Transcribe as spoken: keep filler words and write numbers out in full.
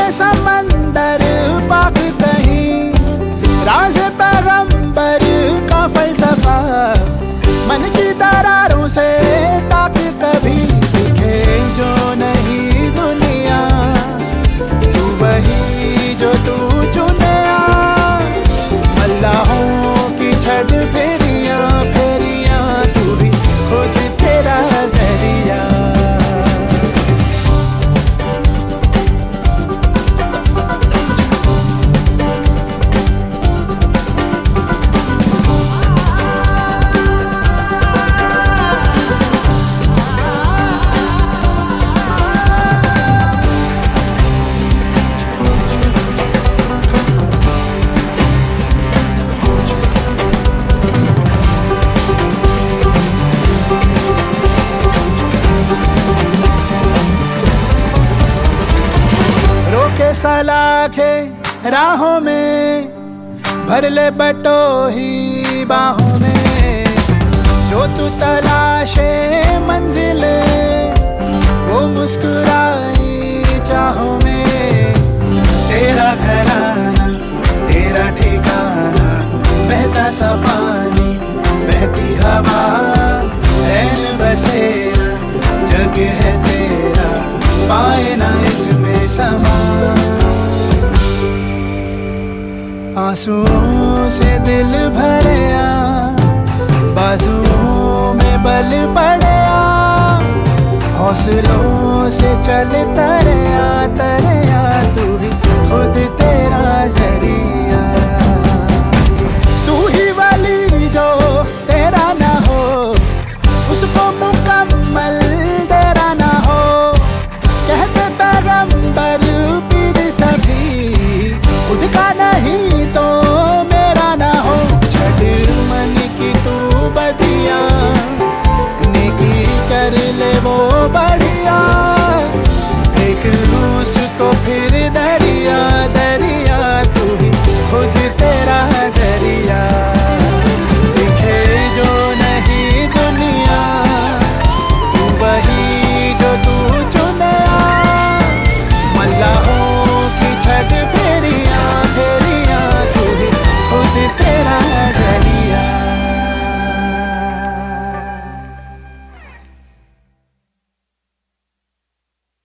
समंदर पाक कहीं, राज पैगंबर का फलसफा, मन की दरारों से ताक कभी दिखे जो नहीं दुनिया, तू वही जो तू चुने आ, अल्लाहों की छड़ फेरिया फेरिया, तू भी खुद तेरा जरिया। सलाखे राहों में भर ले बटोही बाहों में, जो तू तलाशे मंजिल वो मुस्कुराई चाहों में, तेरा घराना तेरा ठिकाना, बहता सा पानी बहती हवा, रैन बसेरा जग है तेरा, पाए ना इसमें समा। आंसुओं से दिल भरया, बाजुओं में बल पड़या, हौसलों से चल तरया तरया, तू ही खुद